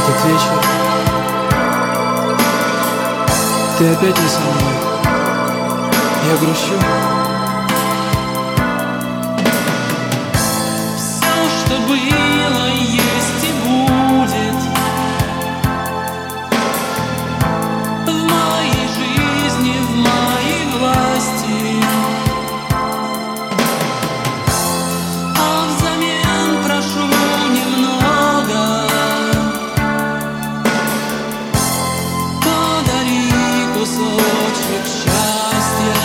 Этот вечер ты опять не со мной. Я грущу. Все, что было, есть и будет в моей жизни, в моей власти. А взамен прошу немного. Подари кусочек счастья.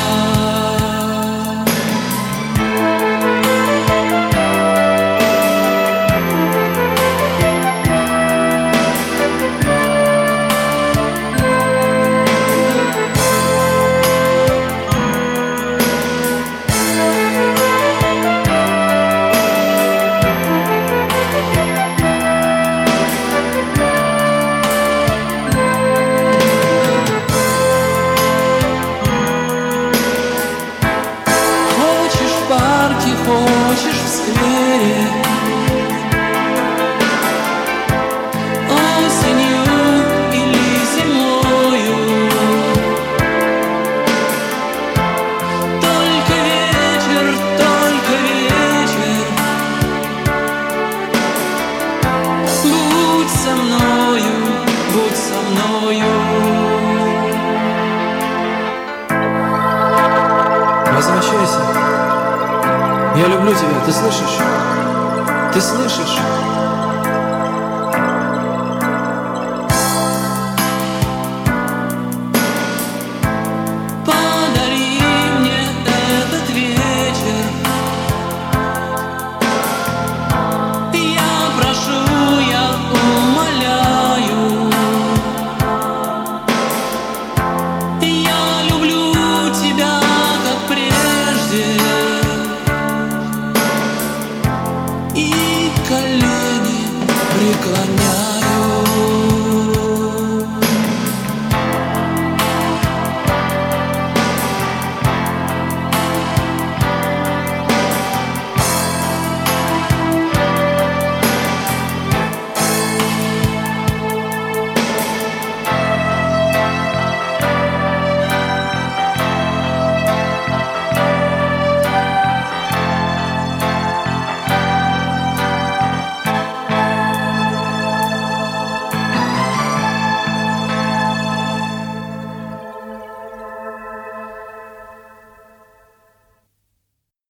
Хочешь в сквере, осенью или зимою, только вечер, будь со мною, будь со мною. Возвращайся. Я люблю тебя, ты слышишь? Ты слышишь? Подари мне этот вечер. Я прошу, я умоляю. Я люблю тебя, как прежде. И колени преклоняю.